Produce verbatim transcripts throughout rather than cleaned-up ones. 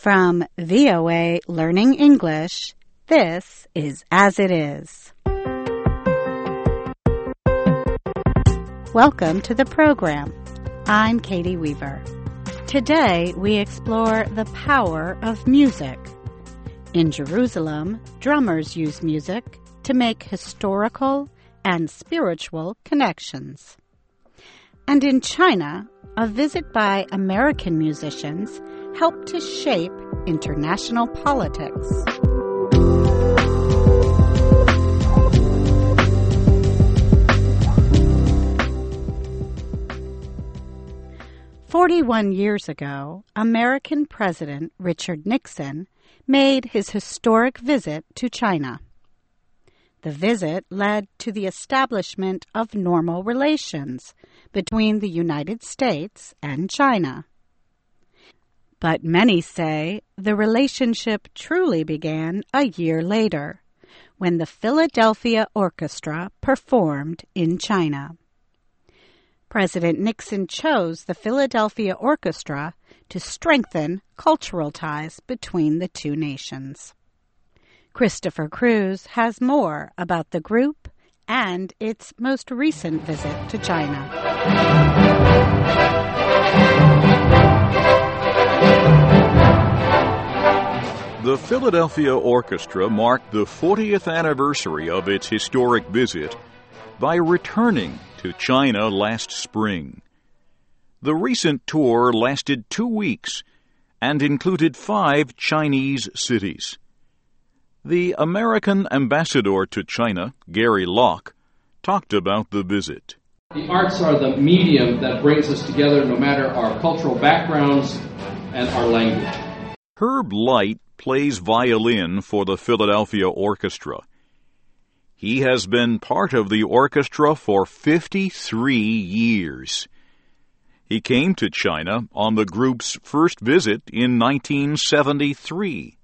From V O A Learning English, this is As It Is. Welcome to the program. I'm Katie Weaver. Today we explore the power of music. In Jerusalem, drummers use music to make historical and spiritual connections. And in China, a visit by American musicians helped to shape international politics. Forty-one years ago, American President Richard Nixon made his historic visit to China. The visit led to the establishment of normal relations between the United States and China. But many say the relationship truly began a year later, when the Philadelphia Orchestra performed in China. President Nixon chose the Philadelphia Orchestra to strengthen cultural ties between the two nations. Christopher Cruz has more about the group and its most recent visit to China. The Philadelphia Orchestra marked the fortieth anniversary of its historic visit by returning to China last spring. The recent tour lasted two weeks and included five Chinese cities. The American ambassador to China, Gary Locke, talked about the visit. The arts are the medium that brings us together no matter our cultural backgrounds and our language. Herb Light plays violin for the Philadelphia Orchestra. He has been part of the orchestra for fifty-three years. He came to China on the group's first visit in nineteen seventy-three.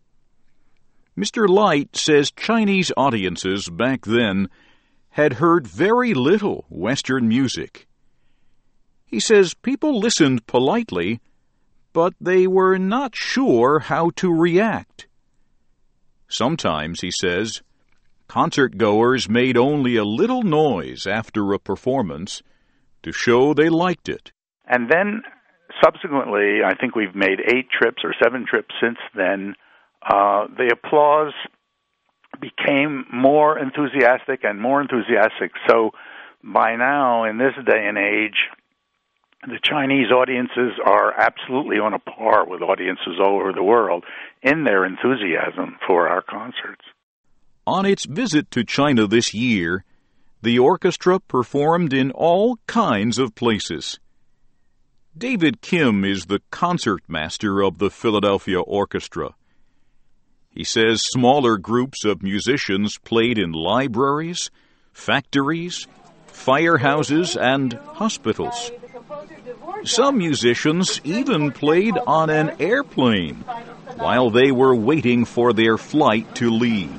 Mister Light says Chinese audiences back then had heard very little Western music. He says people listened politely, but they were not sure how to react. Sometimes, he says, concert-goers made only a little noise after a performance to show they liked it. And then, subsequently, I think we've made eight trips or seven trips since then. Uh, the applause became more enthusiastic and more enthusiastic. So by now, in this day and age, the Chinese audiences are absolutely on a par with audiences all over the world in their enthusiasm for our concerts. On its visit to China this year, the orchestra performed in all kinds of places. David Kim is the concertmaster of the Philadelphia Orchestra. He says smaller groups of musicians played in libraries, factories, firehouses, and hospitals. Some musicians even played on an airplane while they were waiting for their flight to leave.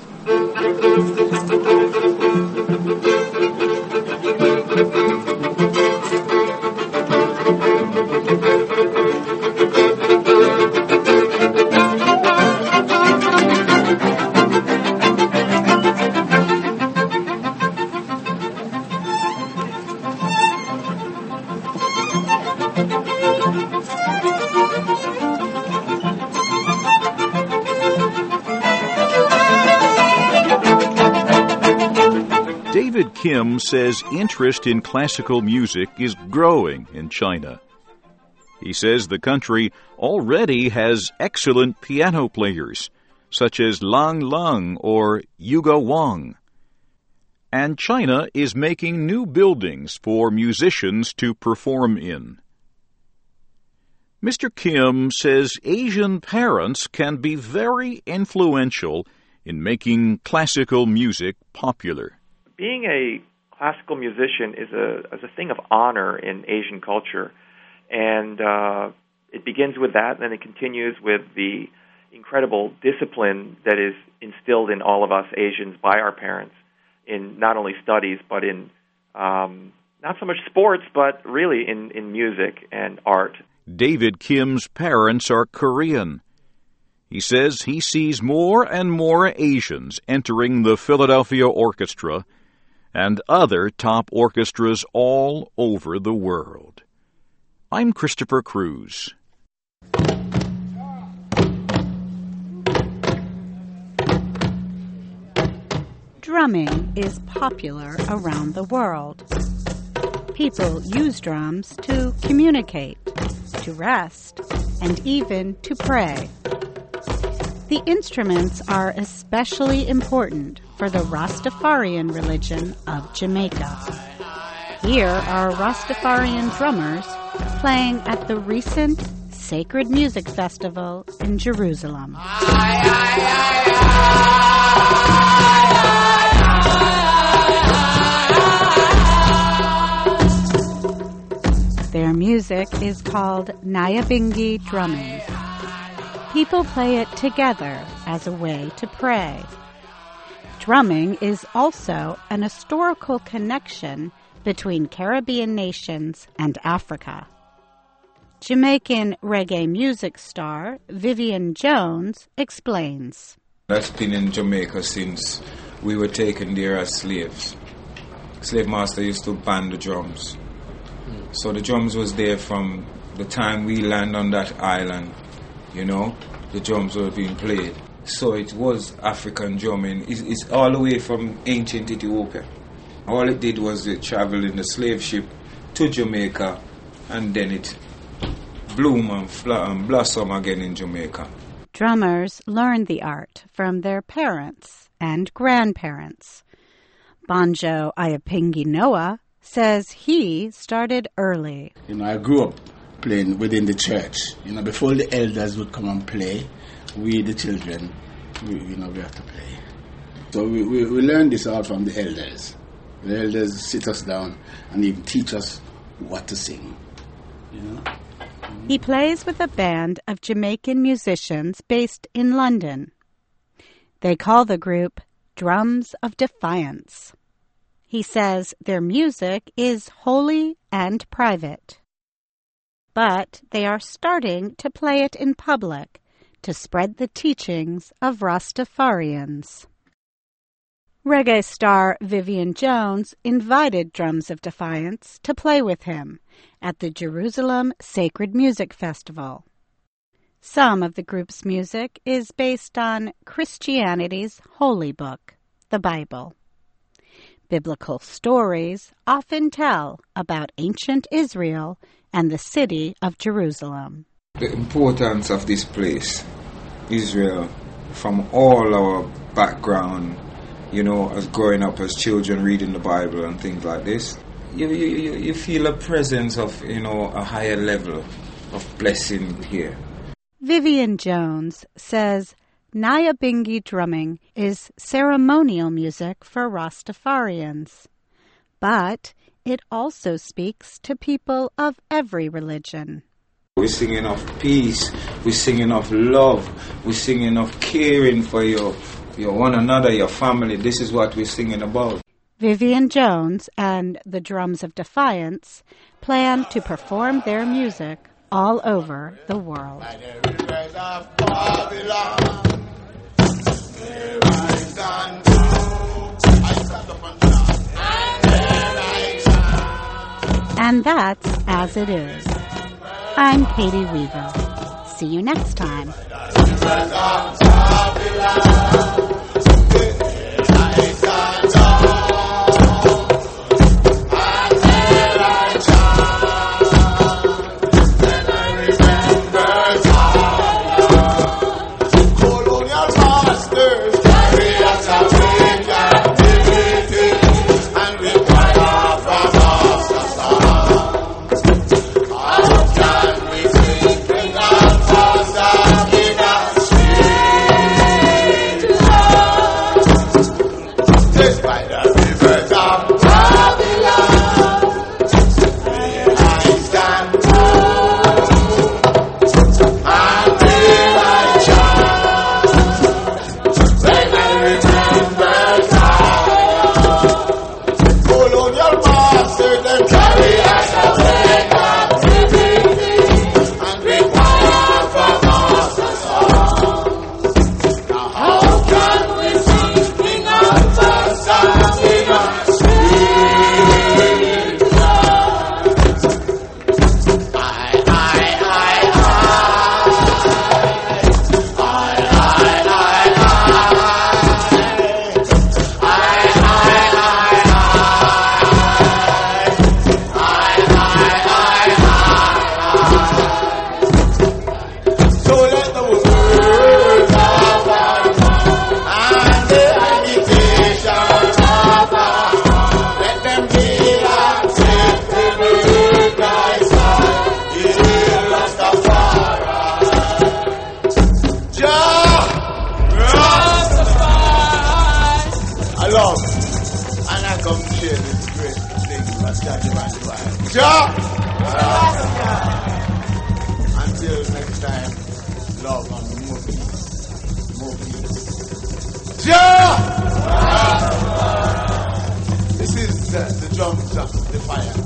David Kim says interest in classical music is growing in China. He says the country already has excellent piano players, such as Lang Lang or Yuga Wang. And China is making new buildings for musicians to perform in. Mister Kim says Asian parents can be very influential in making classical music popular. Being a classical musician is a is a thing of honor in Asian culture, and uh, it begins with that, and then it continues with the incredible discipline that is instilled in all of us Asians by our parents in not only studies but in um, not so much sports, but really in, in music and art. David Kim's parents are Korean. He says he sees more and more Asians entering the Philadelphia Orchestra and other top orchestras all over the world. I'm Christopher Cruz. Drumming is popular around the world. People use drums to communicate, to rest, and even to pray. The instruments are especially important for the Rastafarian religion of Jamaica. Here are Rastafarian drummers playing at the recent Sacred Music Festival in Jerusalem. Their music is called Nyabingi drumming. People play it together as a way to pray. Drumming is also an historical connection between Caribbean nations and Africa. Jamaican reggae music star Vivian Jones explains. That's been in Jamaica since we were taken there as slaves. Slave master used to band the drums. So the drums was there from the time we land on that island, you know, the drums were being played. So it was African drumming. It's, it's all the way from ancient Ethiopia. All it did was it traveled in the slave ship to Jamaica, and then it bloomed and, fl- and blossomed again in Jamaica. Drummers learned the art from their parents and grandparents. Banjo Ayapingi Noah says he started early. You know, I grew up playing within the church. You know, before the elders would come and play, we, the children, we, you know, we have to play. So we, we, we learned this all from the elders. The elders sit us down and even teach us what to sing. You know? He plays with a band of Jamaican musicians based in London. They call the group Drums of Defiance. He says their music is holy and private. But they are starting to play it in public to spread the teachings of Rastafarians. Reggae star Vivian Jones invited Drums of Defiance to play with him at the Jerusalem Sacred Music Festival. Some of the group's music is based on Christianity's holy book, the Bible. Biblical stories often tell about ancient Israel and the city of Jerusalem. The importance of this place, Israel, from all our background, you know, as growing up as children reading the Bible and things like this, you, you, you feel a presence of, you know, a higher level of blessing here. Vivian Jones says Nyabingi drumming is ceremonial music for Rastafarians, but it also speaks to people of every religion. We're singing of peace, we're singing of love, we're singing of caring for your, your one another, your family. This is what we're singing about. Vivian Jones and the Drums of Defiance plan to perform their music all over the world. And that's As It Is. I'm Katie Weaver. See you next time. To more peace. More peace. Yeah! This is the, the drums of the fire.